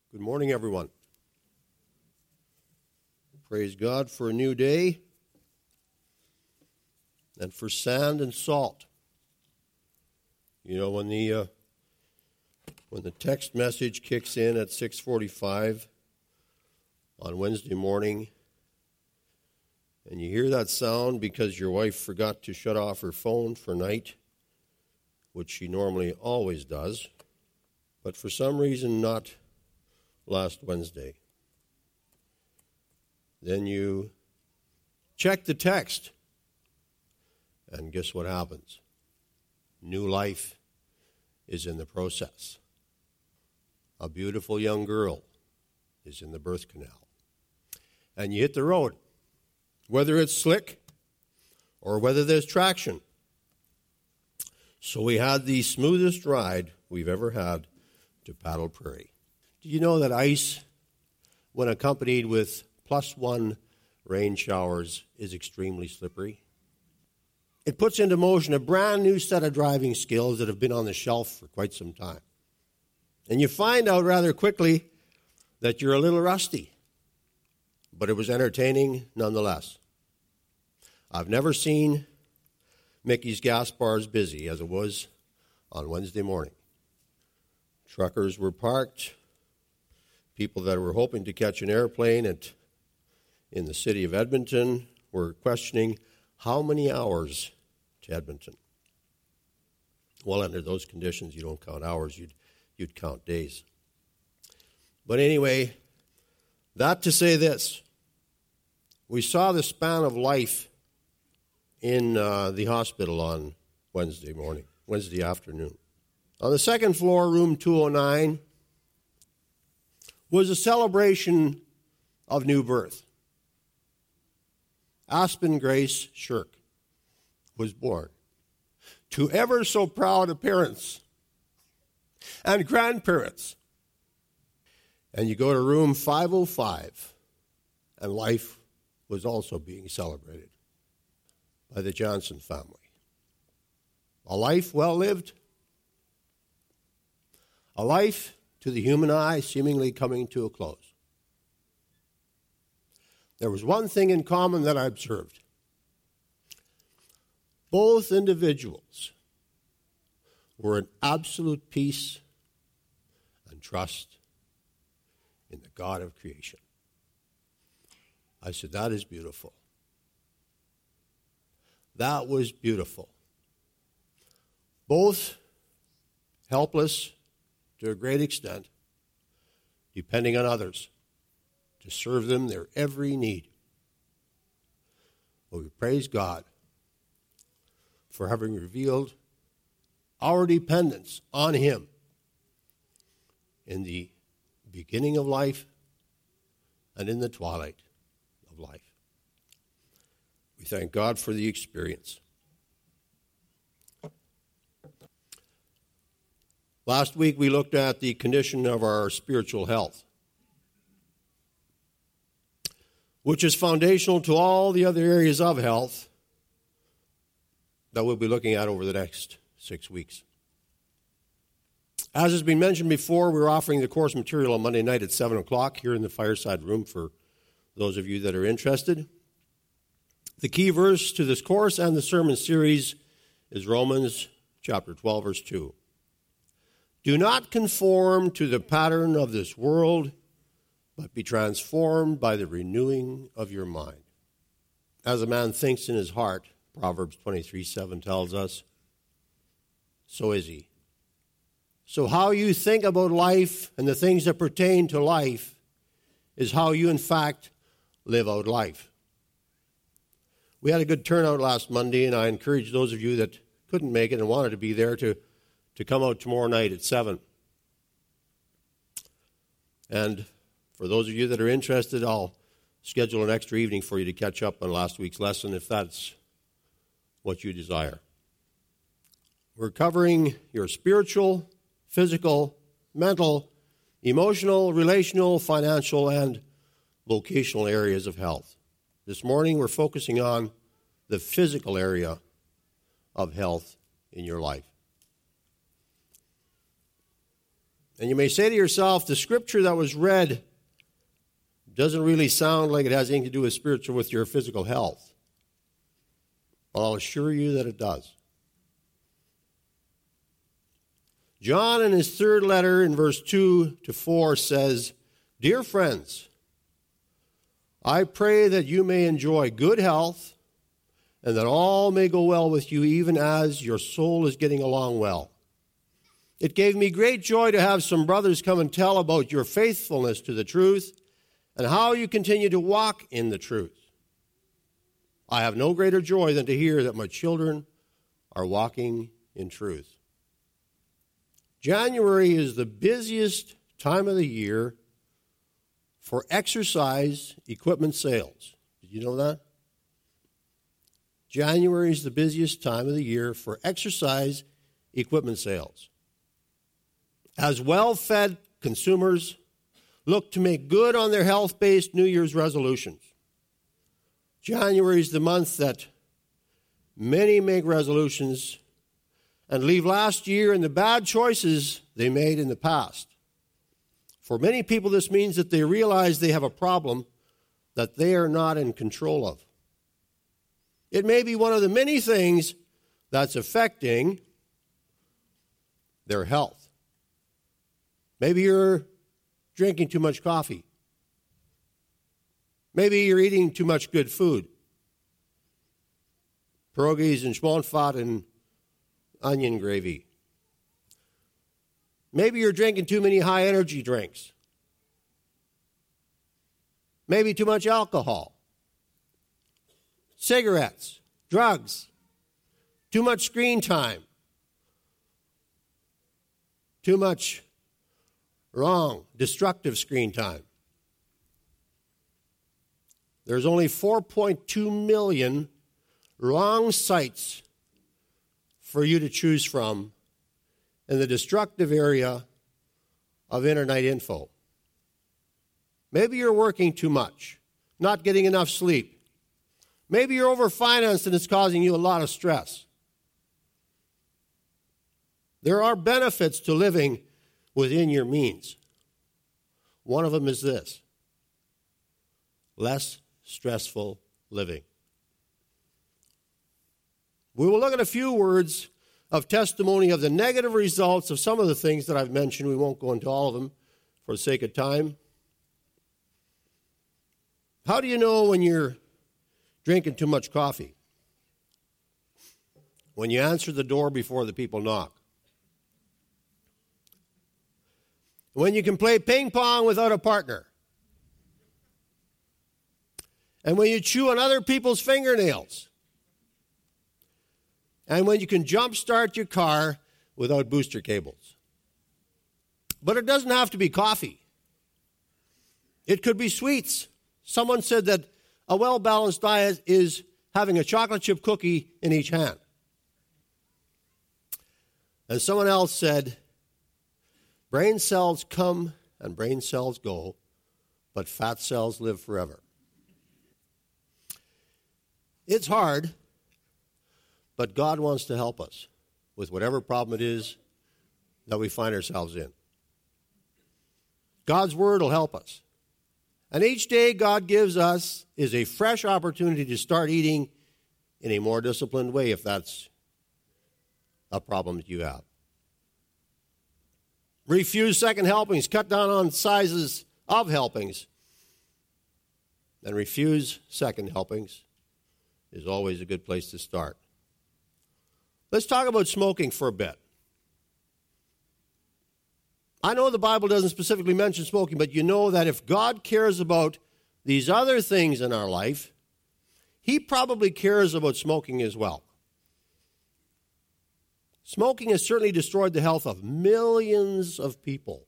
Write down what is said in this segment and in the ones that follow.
Good morning, everyone. Praise God for a new day and for sand and salt. You know, when the text message kicks in at 6:45 on Wednesday morning, and you hear that sound because your wife forgot to shut off her phone for night, which she normally always does, but for some reason not last Wednesday. Then you check the text, and guess what happens? New life is in the process. A beautiful young girl is in the birth canal. And you hit the road, whether it's slick or whether there's traction. So we had the smoothest ride we've ever had to Paddle Prairie. Do you know that ice, when accompanied with +1 rain showers, is extremely slippery? It puts into motion a brand new set of driving skills that have been on the shelf for quite some time. And you find out rather quickly that you're a little rusty, but it was entertaining nonetheless. I've never seen Mickey's gas bars busy as it was on Wednesday morning. Truckers were parked. People that were hoping to catch an airplane in the city of Edmonton were questioning how many hours to Edmonton. Well, under those conditions, you don't count hours, you'd count days. But anyway, that to say this, we saw the span of life in the hospital on Wednesday afternoon. On the second floor, room 209, was a celebration of new birth. Aspen Grace Shirk was born to ever so proud of parents and grandparents. And you go to room 505, and life was also being celebrated by the Johnson family. A life well lived, a life to the human eye seemingly coming to a close. There was one thing in common that I observed. Both individuals were in absolute peace and trust in the God of creation. I said, that is beautiful. That was beautiful. Both helpless to a great extent, depending on others to serve them their every need. Well, we praise God for having revealed our dependence on Him in the beginning of life and in the twilight of life. We thank God for the experience. Last week we looked at the condition of our spiritual health, which is foundational to all the other areas of health that we'll be looking at over the next 6 weeks. As has been mentioned before, we're offering the course material on Monday night at 7 o'clock here in the fireside room for those of you that are interested. The key verse to this course and the sermon series is Romans chapter 12, verse 2. Do not conform to the pattern of this world, but be transformed by the renewing of your mind. As a man thinks in his heart, Proverbs 23:7 tells us, so is he. So how you think about life and the things that pertain to life is how you, in fact, live out life. We had a good turnout last Monday, and I encourage those of you that couldn't make it and wanted to be there to come out tomorrow night at 7. And for those of you that are interested, I'll schedule an extra evening for you to catch up on last week's lesson if that's what you desire. We're covering your spiritual, physical, mental, emotional, relational, financial, and vocational areas of health. This morning we're focusing on the physical area of health in your life. And you may say to yourself, the scripture that was read doesn't really sound like it has anything to do with spiritual, with your physical health. But I'll assure you that it does. John, in his third letter, in verse 2 to 4, says, "Dear friends, I pray that you may enjoy good health and that all may go well with you, even as your soul is getting along well. It gave me great joy to have some brothers come and tell about your faithfulness to the truth and how you continue to walk in the truth. I have no greater joy than to hear that my children are walking in truth." January is the busiest time of the year for exercise equipment sales. Did you know that? January is the busiest time of the year for exercise equipment sales. As well-fed consumers look to make good on their health-based New Year's resolutions. January is the month that many make resolutions and leave last year and the bad choices they made in the past. For many people, this means that they realize they have a problem that they are not in control of. It may be one of the many things that's affecting their health. Maybe you're drinking too much coffee. Maybe you're eating too much good food. Pierogies and schmonfat and onion gravy. Maybe you're drinking too many high-energy drinks. Maybe too much alcohol. Cigarettes, drugs, too much screen time. Too much wrong, destructive screen time. There's only 4.2 million wrong sites for you to choose from in the destructive area of internet info. Maybe you're working too much, not getting enough sleep. Maybe you're overfinanced and it's causing you a lot of stress. There are benefits to living within your means. One of them is this: less stressful living. We will look at a few words of testimony of the negative results of some of the things that I've mentioned. We won't go into all of them for the sake of time. How do you know when you're drinking too much coffee? When you answer the door before the people knock. When you can play ping pong without a partner. And when you chew on other people's fingernails. And when you can jumpstart your car without booster cables. But it doesn't have to be coffee. It could be sweets. Someone said that a well-balanced diet is having a chocolate chip cookie in each hand. And someone else said, brain cells come and brain cells go, but fat cells live forever. It's hard, but God wants to help us with whatever problem it is that we find ourselves in. God's word will help us. And each day God gives us is a fresh opportunity to start eating in a more disciplined way, if that's a problem that you have. Refuse second helpings. Cut down on sizes of helpings. And refuse second helpings is always a good place to start. Let's talk about smoking for a bit. I know the Bible doesn't specifically mention smoking, but you know that if God cares about these other things in our life, He probably cares about smoking as well. Smoking has certainly destroyed the health of millions of people.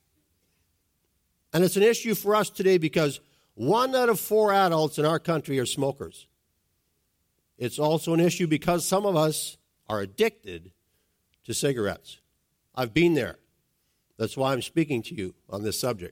And it's an issue for us today because 1 out of 4 adults in our country are smokers. It's also an issue because some of us are addicted to cigarettes. I've been there. That's why I'm speaking to you on this subject.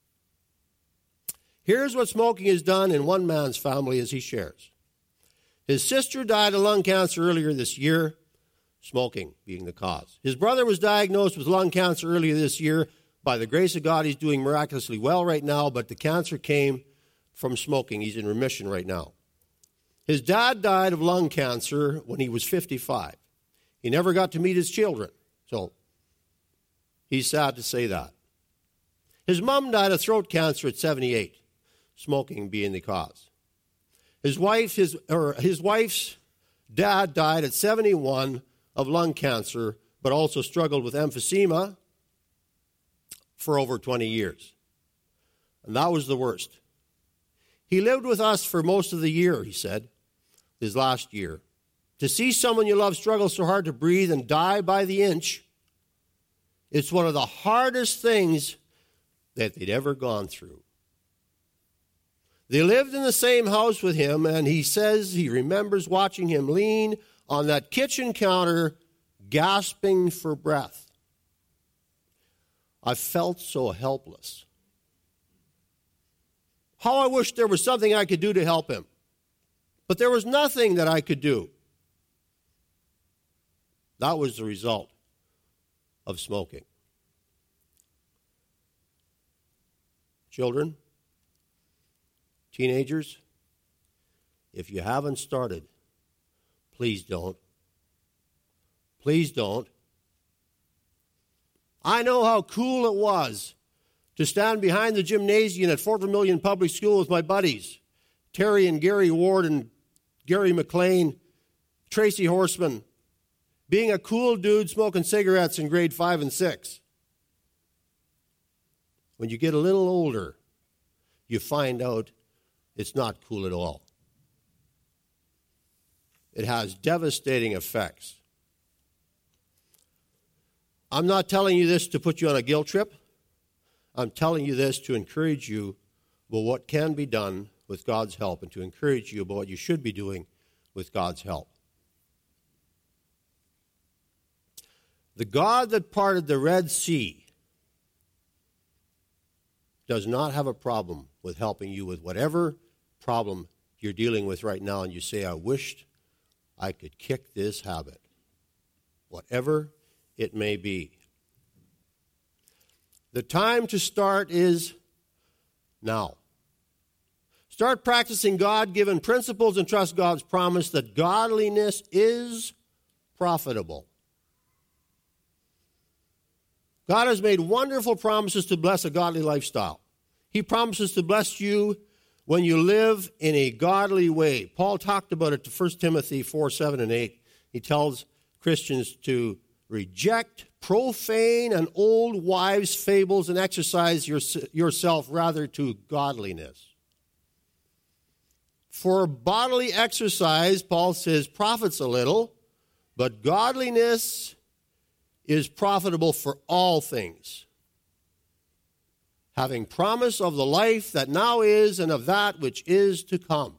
Here's what smoking has done in one man's family as he shares. His sister died of lung cancer earlier this year, smoking being the cause. His brother was diagnosed with lung cancer earlier this year, By the grace of God, he's doing miraculously well right now, but the cancer came from smoking. He's in remission right now. His dad died of lung cancer when he was 55. He never got to meet his children, so he's sad to say that. His mom died of throat cancer at 78, smoking being the cause. His wife's dad died at 71 of lung cancer, but also struggled with emphysema for over 20 years. And that was the worst. He lived with us for most of the year, he said, his last year. To see someone you love struggle so hard to breathe and die by the inch, it's one of the hardest things that they'd ever gone through. They lived in the same house with him, and he says he remembers watching him lean on that kitchen counter, gasping for breath. I felt so helpless. How I wish there was something I could do to help him. But there was nothing that I could do. That was the result of smoking. Children, teenagers, if you haven't started, please don't. Please don't. I know how cool it was to stand behind the gymnasium at Fort Vermilion Public School with my buddies, Terry and Gary Ward and Gary McLean, Tracy Horseman, being a cool dude smoking cigarettes in grade 5 and 6. When you get a little older, you find out it's not cool at all. It has devastating effects. I'm not telling you this to put you on a guilt trip. I'm telling you this to encourage you about what can be done with God's help and to encourage you about what you should be doing with God's help. The God that parted the Red Sea does not have a problem with helping you with whatever problem you're dealing with right now, and you say, I wished I could kick this habit, whatever it may be. The time to start is now. Start practicing God-given principles and trust God's promise that godliness is profitable. God has made wonderful promises to bless a godly lifestyle. He promises to bless you when you live in a godly way. Paul talked about it to 1 Timothy 4, 7, and 8. He tells Christians to reject profane and old wives' fables and exercise yourself rather to godliness. For bodily exercise, Paul says, profits a little, but godliness is profitable for all things, having promise of the life that now is and of that which is to come.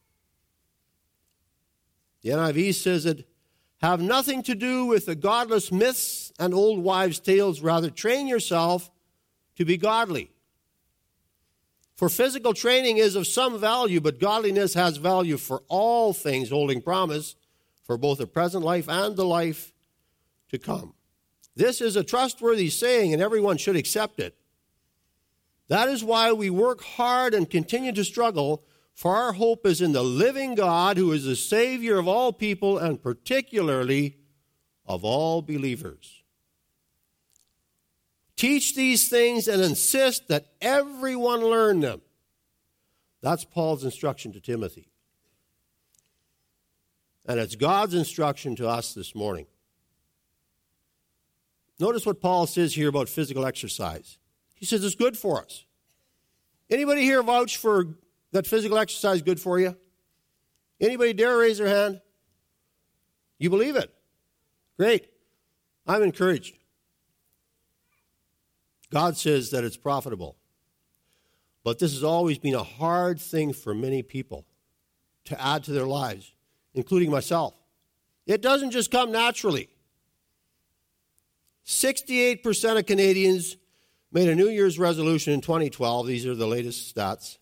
The NIV says it, have nothing to do with the godless myths and old wives' tales, rather train yourself to be godly. For physical training is of some value, but godliness has value for all things, holding promise for both the present life and the life to come. This is a trustworthy saying, and everyone should accept it. That is why we work hard and continue to struggle, for our hope is in the living God, who is the Savior of all people, and particularly of all believers. Teach these things and insist that everyone learn them. That's Paul's instruction to Timothy. And it's God's instruction to us this morning. Notice what Paul says here about physical exercise. He says it's good for us. Anybody here vouch for that physical exercise good for you? Anybody dare raise their hand? You believe it? Great. I'm encouraged. God says that it's profitable. But this has always been a hard thing for many people to add to their lives, including myself. It doesn't just come naturally. 68% of Canadians made a New Year's resolution in 2012. These are the latest stats.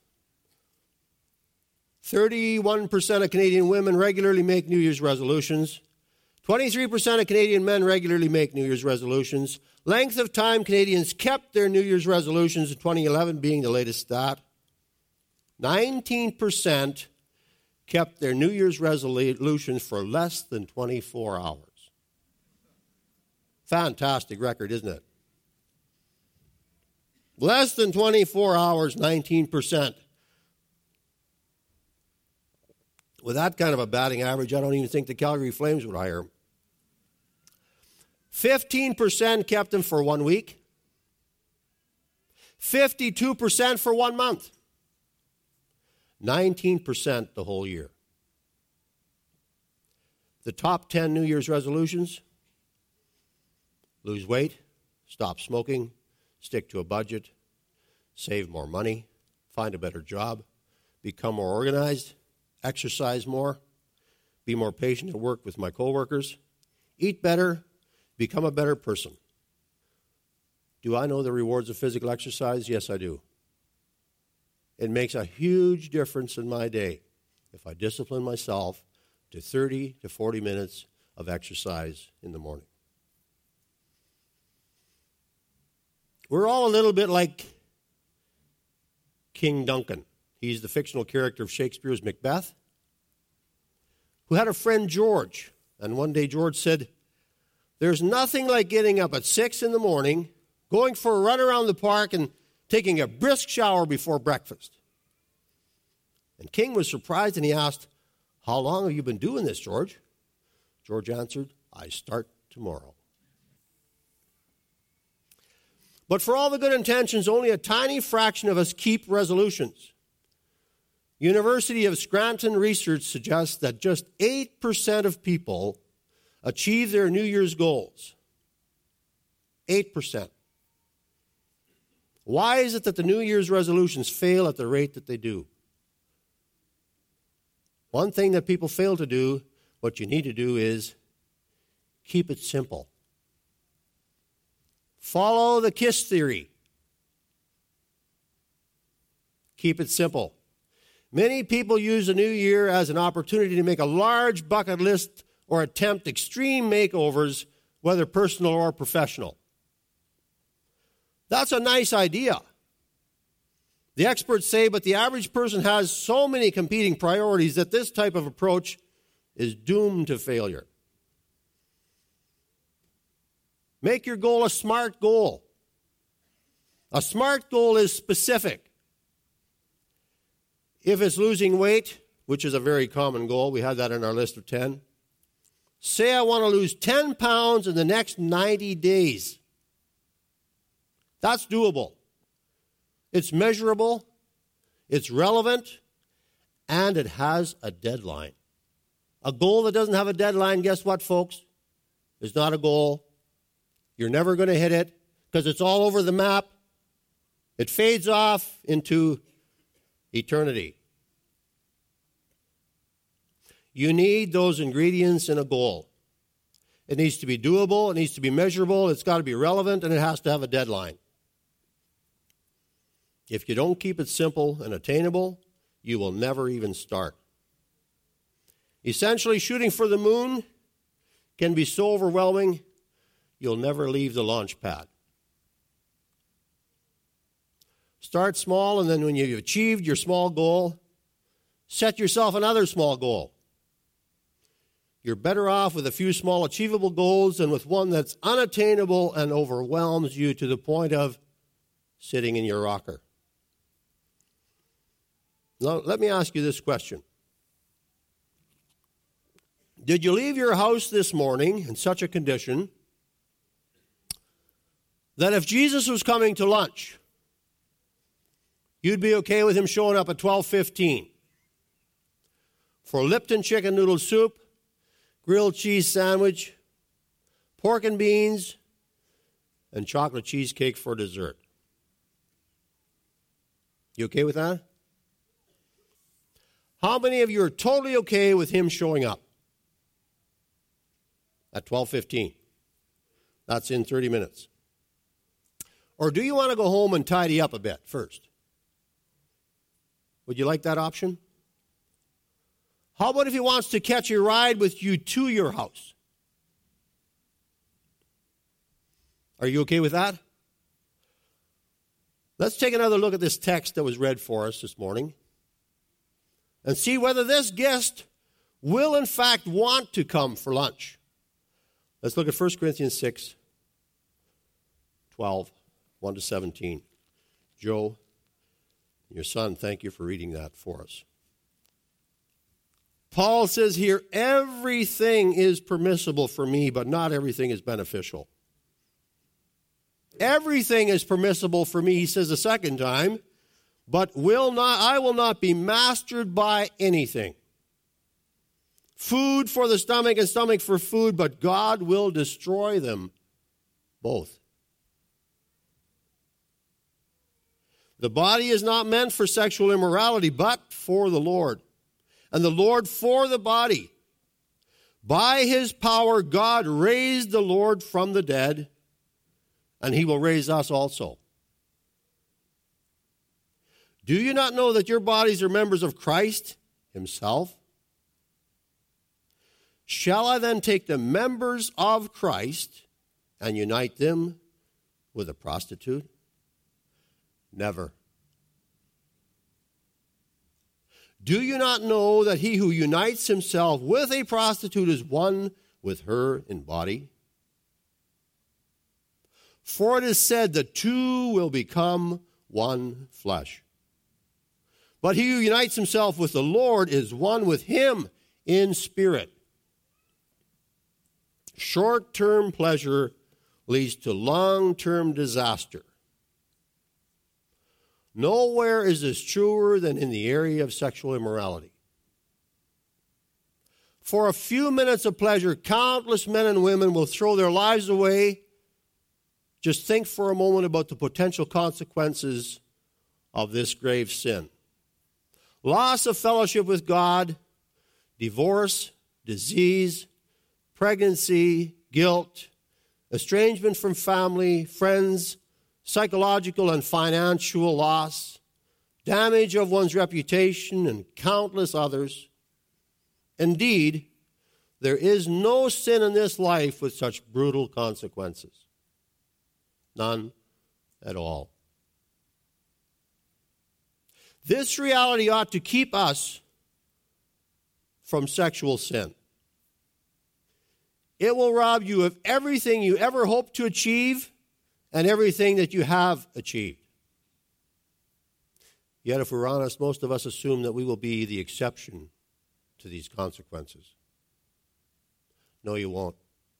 31% of Canadian women regularly make New Year's resolutions. 23% of Canadian men regularly make New Year's resolutions. Length of time Canadians kept their New Year's resolutions in 2011 being the latest stat. 19% kept their New Year's resolutions for less than 24 hours. Fantastic record, isn't it? Less than 24 hours, 19%. With that kind of a batting average, I don't even think the Calgary Flames would hire him. 15% kept them for 1 week. 52% for 1 month. 19% the whole year. The top 10 New Year's resolutions: lose weight, stop smoking, stick to a budget, save more money, find a better job, become more organized, exercise more, be more patient at work with my coworkers, eat better, become a better person. Do I know the rewards of physical exercise? Yes, I do. It makes a huge difference in my day if I discipline myself to 30 to 40 minutes of exercise in the morning. We're all a little bit like King Duncan. He's the fictional character of Shakespeare's Macbeth, who had a friend George. And one day George said, "There's nothing like getting up at 6 in the morning, going for a run around the park, and taking a brisk shower before breakfast." And King was surprised, and he asked, "How long have you been doing this, George?" George answered, "I start tomorrow." But for all the good intentions, only a tiny fraction of us keep resolutions. University of Scranton research suggests that just 8% of people achieve their New Year's goals. 8%. Why is it that the New Year's resolutions fail at the rate that they do? One thing that people fail to do, what you need to do is keep it simple. Follow the KISS theory. Keep it simple. Many people use the new year as an opportunity to make a large bucket list or attempt extreme makeovers, whether personal or professional. That's a nice idea. The experts say, but the average person has so many competing priorities that this type of approach is doomed to failure. Make your goal a SMART goal. A SMART goal is specific. If it's losing weight, which is a very common goal, we had that in our list of 10. Say I want to lose 10 pounds in the next 90 days. That's doable. It's measurable, it's relevant, and it has a deadline. A goal that doesn't have a deadline, guess what, folks? It's not a goal. You're never going to hit it because it's all over the map. It fades off into eternity. You need those ingredients in a goal. It needs to be doable, it needs to be measurable, it's got to be relevant, and it has to have a deadline. If you don't keep it simple and attainable, you will never even start. Essentially, shooting for the moon can be so overwhelming, you'll never leave the launch pad. Start small, and then when you've achieved your small goal, set yourself another small goal. You're better off with a few small achievable goals than with one that's unattainable and overwhelms you to the point of sitting in your rocker. Now, let me ask you this question. Did you leave your house this morning in such a condition that if Jesus was coming to lunch, you'd be okay with him showing up at 12:15 for Lipton chicken noodle soup, grilled cheese sandwich, pork and beans, and chocolate cheesecake for dessert? You okay with that? How many of you are totally okay with him showing up at 12:15? That's in 30 minutes. Or do you want to go home and tidy up a bit first? Would you like that option? How about if he wants to catch a ride with you to your house? Are you okay with that? Let's take another look at this text that was read for us this morning and see whether this guest will in fact want to come for lunch. Let's look at 1 Corinthians 6, 12, 1 to 17. Joe, your son, thank you for reading that for us. Paul says here, everything is permissible for me, but not everything is beneficial. Everything is permissible for me, he says a second time, but I will not be mastered by anything. Food for the stomach and stomach for food, but God will destroy them both. The body is not meant for sexual immorality, but for the Lord, and the Lord for the body. By his power, God raised the Lord from the dead, and he will raise us also. Do you not know that your bodies are members of Christ himself? Shall I then take the members of Christ and unite them with a prostitute? Never. Do you not know that he who unites himself with a prostitute is one with her in body? For it is said, the two will become one flesh. But he who unites himself with the Lord is one with him in spirit. Short-term pleasure leads to long-term disaster. Nowhere is this truer than in the area of sexual immorality. For a few minutes of pleasure, countless men and women will throw their lives away. Just think for a moment about the potential consequences of this grave sin. Loss of fellowship with God, divorce, disease, pregnancy, guilt, estrangement from family, friends, psychological and financial loss, damage of one's reputation, and countless others. Indeed, there is no sin in this life with such brutal consequences. None at all. This reality ought to keep us from sexual sin. It will rob you of everything you ever hoped to achieve and everything that you have achieved. Yet, if we're honest, most of us assume that we will be the exception to these consequences. No, you won't.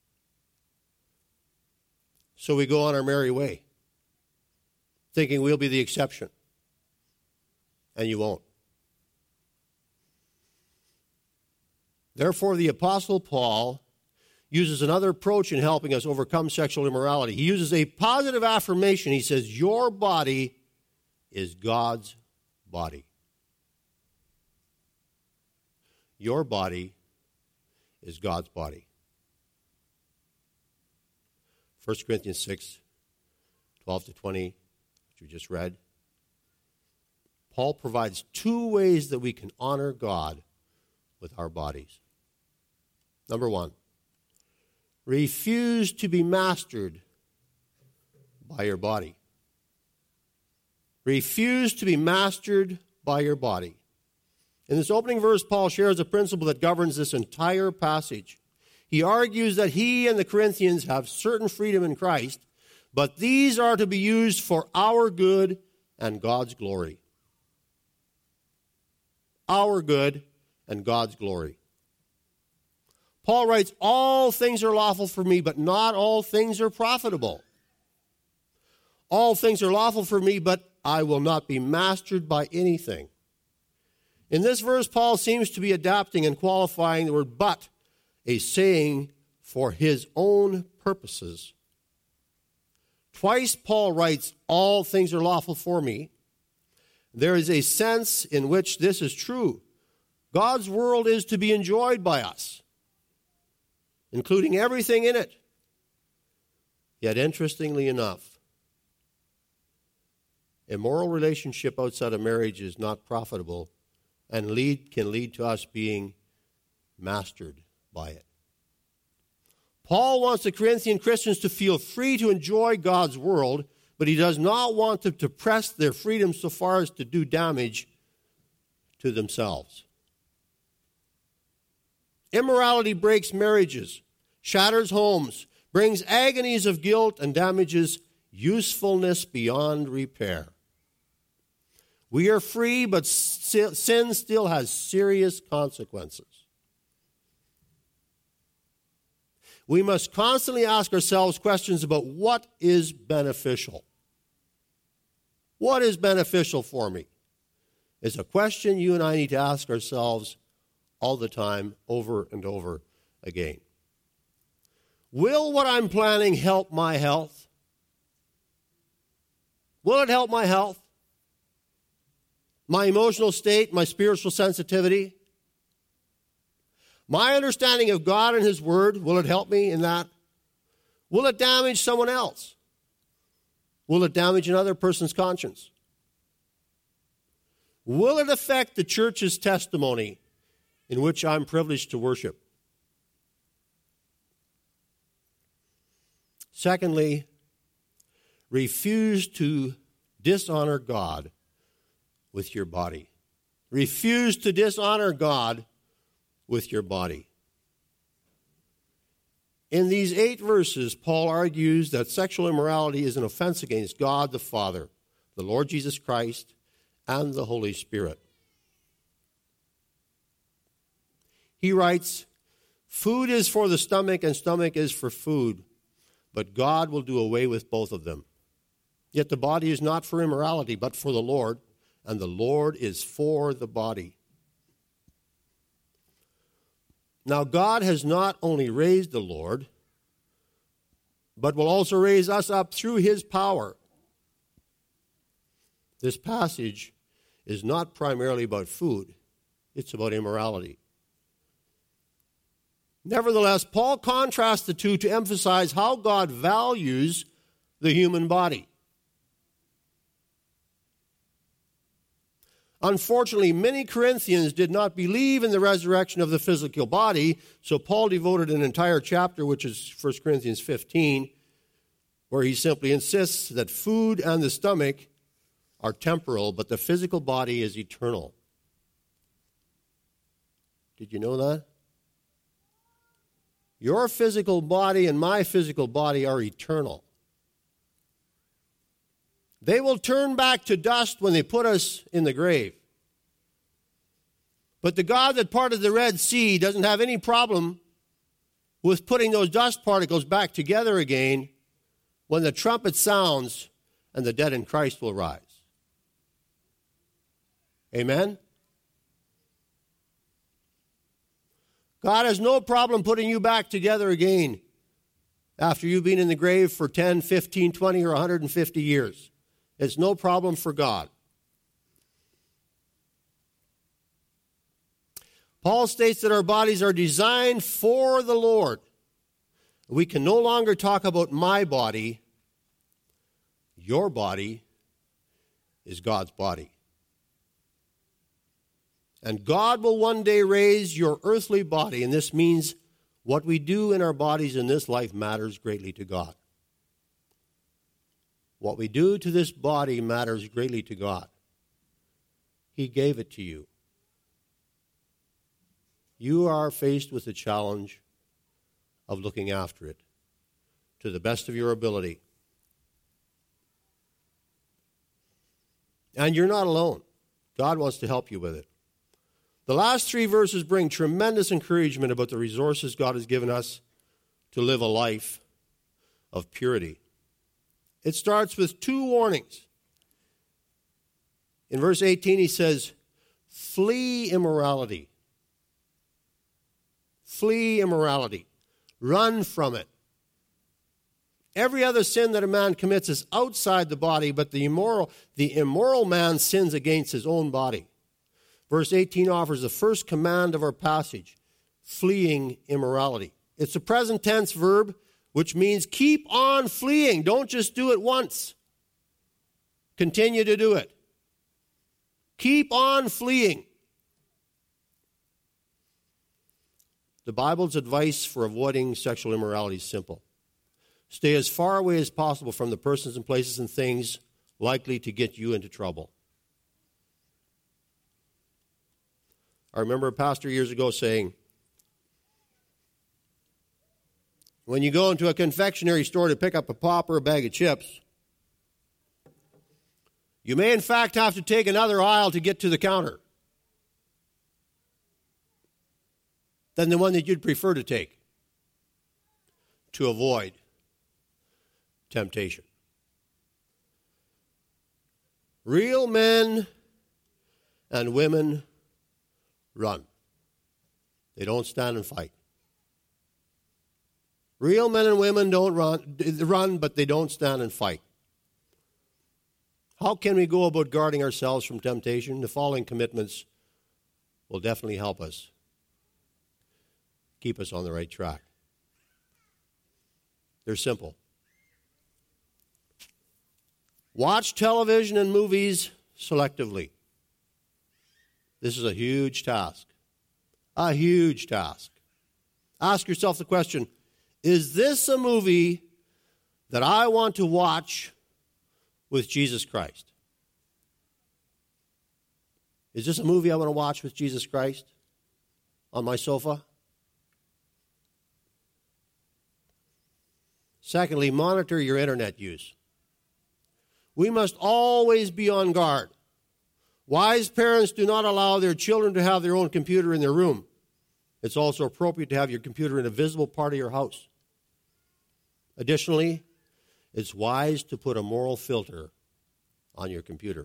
So we go on our merry way, thinking we'll be the exception. And you won't. Therefore, the Apostle Paul uses another approach in helping us overcome sexual immorality. He uses a positive affirmation. He says, your body is God's body. Your body is God's body. 1 Corinthians 6, 12 to 20, which we just read. Paul provides two ways that we can honor God with our bodies. Number one, refuse to be mastered by your body. Refuse to be mastered by your body. In this opening verse, Paul shares a principle that governs this entire passage. He argues that he and the Corinthians have certain freedom in Christ, but these are to be used for our good and God's glory. Our good and God's glory. Paul writes, all things are lawful for me, but not all things are profitable. All things are lawful for me, but I will not be mastered by anything. In this verse, Paul seems to be adapting and qualifying the word but, a saying for his own purposes. Twice Paul writes, all things are lawful for me. There is a sense in which this is true. God's world is to be enjoyed by us, including everything in it. Yet, interestingly enough, immoral relationship outside of marriage is not profitable and can lead to us being mastered by it. Paul wants the Corinthian Christians to feel free to enjoy God's world, but he does not want them to press their freedom so far as to do damage to themselves. Immorality breaks marriages, shatters homes, brings agonies of guilt, and damages usefulness beyond repair. We are free, but sin still has serious consequences. We must constantly ask ourselves questions about what is beneficial. What is beneficial for me? Is a question you and I need to ask ourselves all the time, over and over again. Will what I'm planning help my health? Will it help my health? My emotional state, my spiritual sensitivity? My understanding of God and His Word, will it help me in that? Will it damage someone else? Will it damage another person's conscience? Will it affect the church's testimony in which I'm privileged to worship? Secondly, refuse to dishonor God with your body. Refuse to dishonor God with your body. In these 8 verses, Paul argues that sexual immorality is an offense against God the Father, the Lord Jesus Christ, and the Holy Spirit. He writes, "Food is for the stomach, and stomach is for food, but God will do away with both of them. Yet the body is not for immorality, but for the Lord, and the Lord is for the body." Now, God has not only raised the Lord, but will also raise us up through His power. This passage is not primarily about food. It's about immorality. Nevertheless, Paul contrasts the two to emphasize how God values the human body. Unfortunately, many Corinthians did not believe in the resurrection of the physical body, so Paul devoted an entire chapter, which is 1 Corinthians 15, where he simply insists that food and the stomach are temporal, but the physical body is eternal. Did you know that? Your physical body and my physical body are eternal. They will turn back to dust when they put us in the grave. But the God that parted the Red Sea doesn't have any problem with putting those dust particles back together again when the trumpet sounds and the dead in Christ will rise. Amen? God has no problem putting you back together again after you've been in the grave for 10, 15, 20, or 150 years. It's no problem for God. Paul states that our bodies are designed for the Lord. We can no longer talk about my body. Your body is God's body. And God will one day raise your earthly body, and this means what we do in our bodies in this life matters greatly to God. What we do to this body matters greatly to God. He gave it to you. You are faced with the challenge of looking after it to the best of your ability. And you're not alone. God wants to help you with it. The last 3 verses bring tremendous encouragement about the resources God has given us to live a life of purity. It starts with 2 warnings. In verse 18, he says, "Flee immorality." Flee immorality. Run from it. Every other sin that a man commits is outside the body, but the immoral man sins against his own body. Verse 18 offers the first command of our passage, fleeing immorality. It's a present tense verb, which means keep on fleeing. Don't just do it once. Continue to do it. Keep on fleeing. The Bible's advice for avoiding sexual immorality is simple. Stay as far away as possible from the persons and places and things likely to get you into trouble. I remember a pastor years ago saying, when you go into a confectionery store to pick up a pop or a bag of chips, you may in fact have to take another aisle to get to the counter than the one that you'd prefer to take to avoid temptation. Real men and women run. They don't stand and fight. Real men and women don't run, but they don't stand and fight. How can we go about guarding ourselves from temptation? The following commitments will definitely help us, keep us on the right track. They're simple. Watch television and movies selectively. This is a huge task. A huge task. Ask yourself the question, is this a movie that I want to watch with Jesus Christ? Is this a movie I want to watch with Jesus Christ on my sofa? Secondly, monitor your internet use. We must always be on guard. Wise parents do not allow their children to have their own computer in their room. It's also appropriate to have your computer in a visible part of your house. Additionally, it's wise to put a moral filter on your computer.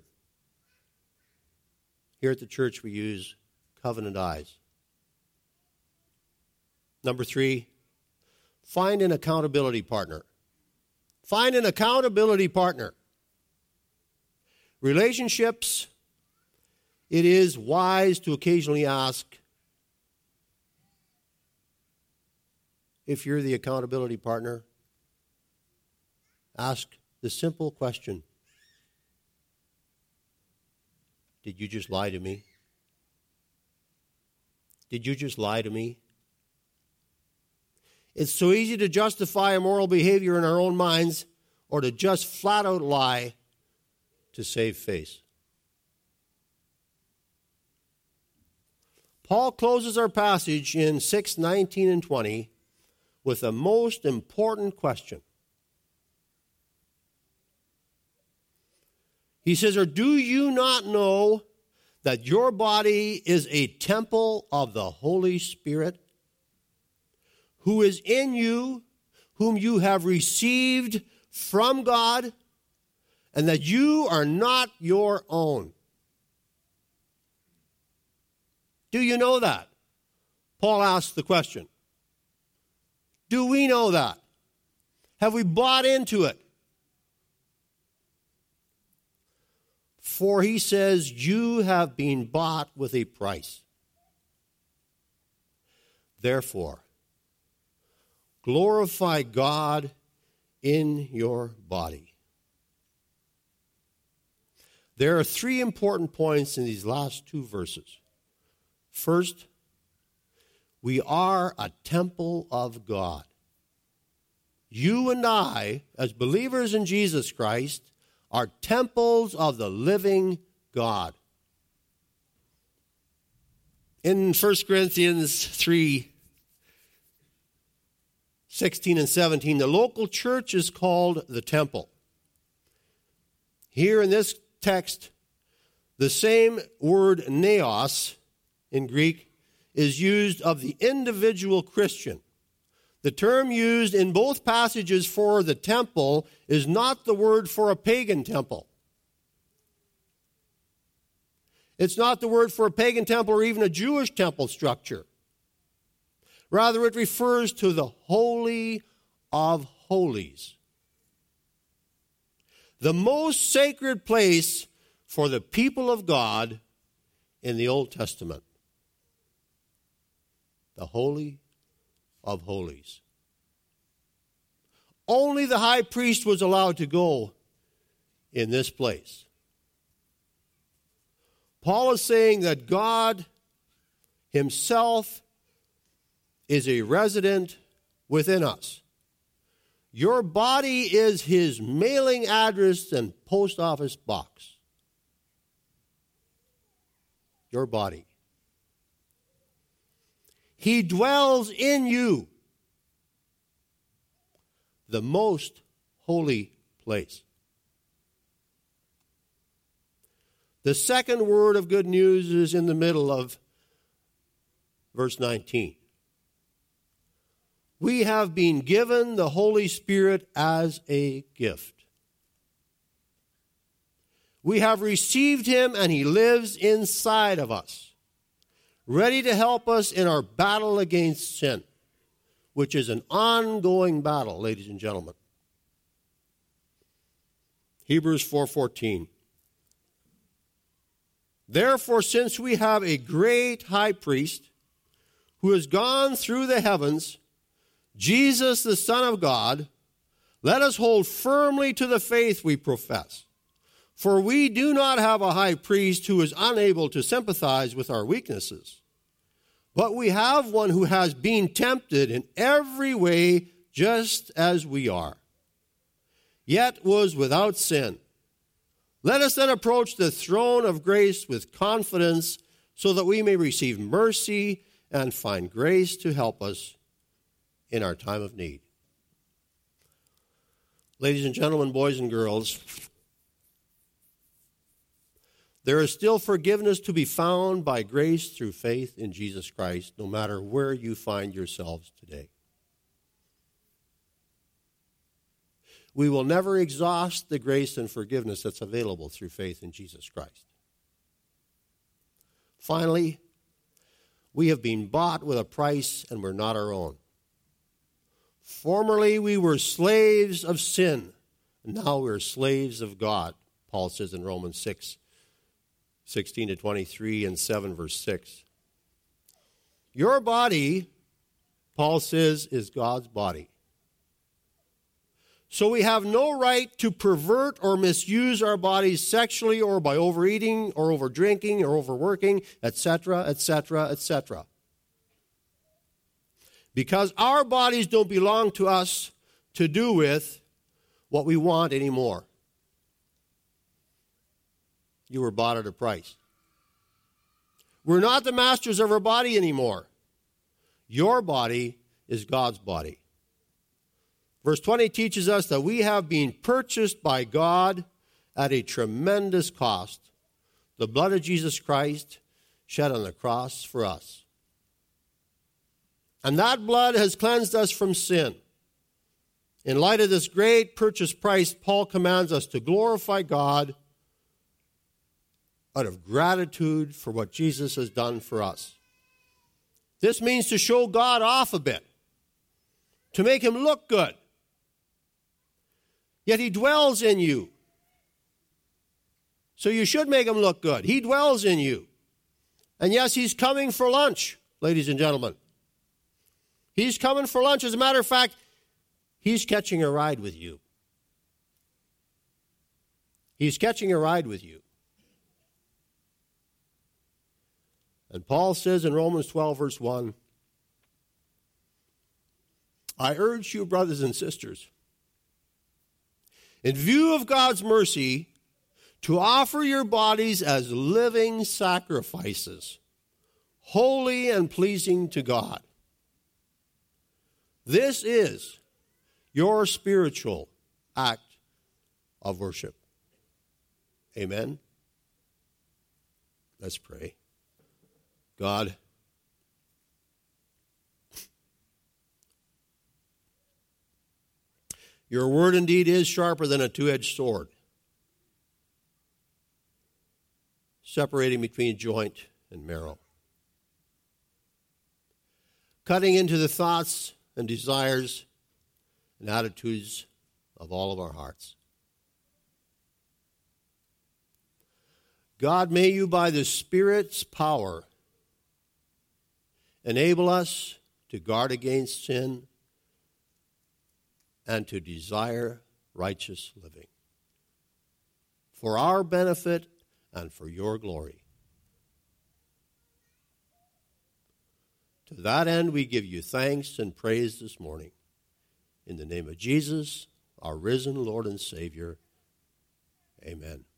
Here at the church, we use Covenant Eyes. Number 3, find an accountability partner. Find an accountability partner. Relationships, it is wise to occasionally ask if you're the accountability partner. Ask the simple question, did you just lie to me? Did you just lie to me? It's so easy to justify immoral behavior in our own minds or to just flat out lie to save face. Paul closes our passage in 6:19 and 20 with a most important question. He says, or do you not know that your body is a temple of the Holy Spirit, who is in you, whom you have received from God, and that you are not your own? Do you know that? Paul asks the question. Do we know that? Have we bought into it? For he says, you have been bought with a price. Therefore, glorify God in your body. There are 3 important points in these last 2 verses. First, we are a temple of God. You and I, as believers in Jesus Christ, are temples of the living God. In 1 Corinthians 3:16 and 17, the local church is called the temple. Here in this text, the same word naos in Greek is used of the individual Christian. The term used in both passages for the temple is not the word for a pagan temple. It's not the word for a pagan temple or even a Jewish temple structure. Rather, it refers to the Holy of Holies, the most sacred place for the people of God in the Old Testament. The Holy of Holies. Only the high priest was allowed to go in this place. Paul is saying that God himself is a resident within us. Your body is his mailing address and post office box. Your body. He dwells in you, the most holy place. The second word of good news is in the middle of verse 19. We have been given the Holy Spirit as a gift. We have received him and he lives inside of us, ready to help us in our battle against sin, which is an ongoing battle, ladies and gentlemen. Hebrews 4:14. Therefore, since we have a great high priest who has gone through the heavens, Jesus, the Son of God, let us hold firmly to the faith we profess. For we do not have a high priest who is unable to sympathize with our weaknesses, but we have one who has been tempted in every way just as we are, yet was without sin. Let us then approach the throne of grace with confidence so that we may receive mercy and find grace to help us in our time of need. Ladies and gentlemen, boys and girls, there is still forgiveness to be found by grace through faith in Jesus Christ, no matter where you find yourselves today. We will never exhaust the grace and forgiveness that's available through faith in Jesus Christ. Finally, we have been bought with a price and we're not our own. Formerly we were slaves of sin, and now we're slaves of God, Paul says in Romans 6:16-23 and 7 verse 6. Your body, Paul says, is God's body. So we have no right to pervert or misuse our bodies sexually or by overeating or overdrinking or overworking, etc., etc., etc. Because our bodies don't belong to us to do with what we want anymore. You were bought at a price. We're not the masters of our body anymore. Your body is God's body. Verse 20 teaches us that we have been purchased by God at a tremendous cost. The blood of Jesus Christ shed on the cross for us. And that blood has cleansed us from sin. In light of this great purchase price, Paul commands us to glorify God out of gratitude for what Jesus has done for us. This means to show God off a bit, to make him look good. Yet he dwells in you. So you should make him look good. He dwells in you. And yes, he's coming for lunch, ladies and gentlemen. He's coming for lunch. As a matter of fact, he's catching a ride with you. He's catching a ride with you. And Paul says in Romans 12, verse 1, I urge you, brothers and sisters, in view of God's mercy, to offer your bodies as living sacrifices, holy and pleasing to God. This is your spiritual act of worship. Amen. Let's pray. God, your word indeed is sharper than a two-edged sword, separating between joint and marrow, cutting into the thoughts and desires and attitudes of all of our hearts. God, may you by the Spirit's power enable us to guard against sin and to desire righteous living for our benefit and for your glory. To that end, we give you thanks and praise this morning. In the name of Jesus, our risen Lord and Savior, amen.